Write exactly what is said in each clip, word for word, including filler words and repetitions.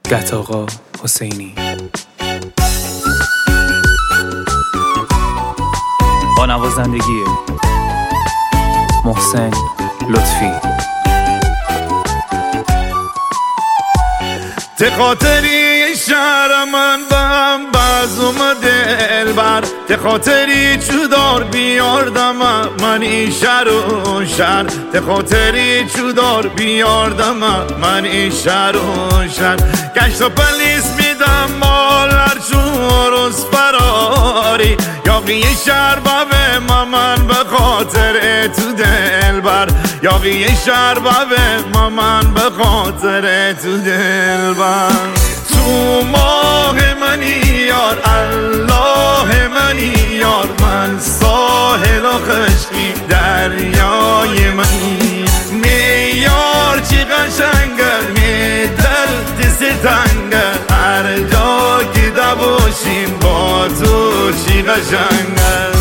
گتاقا حسینی با نوازندگی محسن لطفی. ته خاطری شهر من بهم بازم دل بر ته خاطری چودار بیاردم من این شهر و شهر ته خاطری چودار بیاردم من این شهر و شهر گشت و پلیس میدم مال هر چورس فراری یاقی شهر بابه من به خاطر تو دل بر یاقی شهر بابه من به خاطر تو دل بر تو ماه منی یار الله منی یار من ساحل و خشکی دریای منی میار چی قشنگه می دل دست تنگه هر جا که دا باشیم با تو چی قشنگه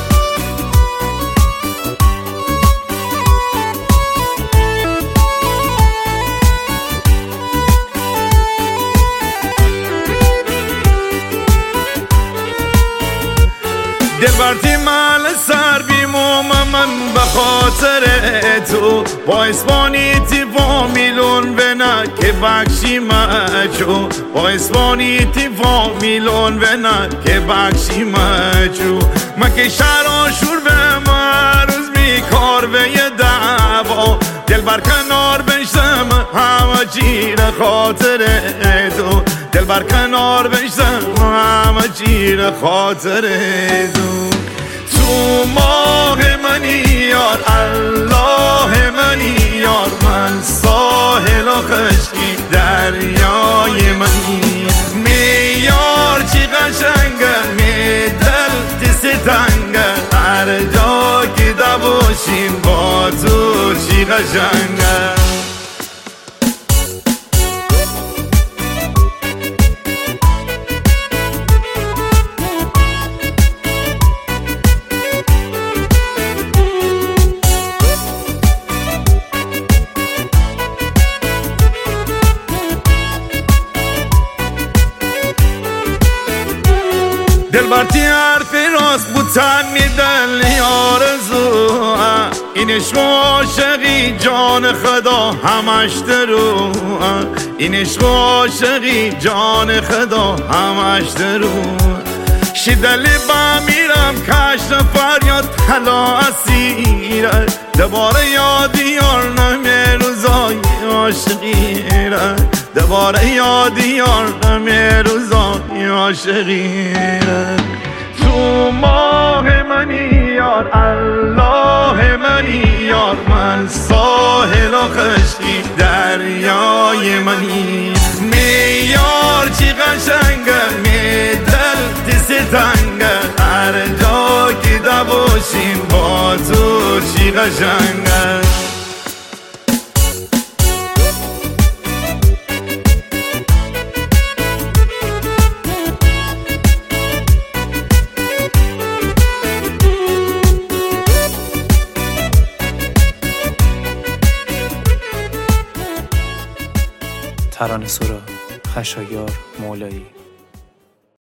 دل برتی مال سر بیموم من به خاطر تو با اسپانی تی فامیلون بنا که بخشی مجو با اسپانی تی فامیلون بنا که بخشی مجو من که شهر شور به مروز بیکار به یه دعوا دل بر کنار بشتم همه چی را خاطر تو دل بر کنار بشتم همه چی را خاطر تو تو ماه منی یار الله منی یار من ساحل و خشکی دریای منی میار چی قشنگه می دل دست تنگه هر جا که دا باشیم با تو چی قشنگه دل برتی حرف راست بود تنی دل آرزو این عشق و عاشقی جان خدا همش درو این عشق و عاشقی جان خدا همش درو شدلی بمیرم کشت فریاد حلا اسیره دوباره یادی یار نمی روزای عاشقی ره دوباره یادی یار نمی روزای عاشقی ره تو ماه منی یار الله منی یار من ساحل و خشکی دریای منی میار چی قشنگه می دل دست تنگه هر جا که دا باشیم با تو چی قشنگه ترانه سرا خشایار مولایی.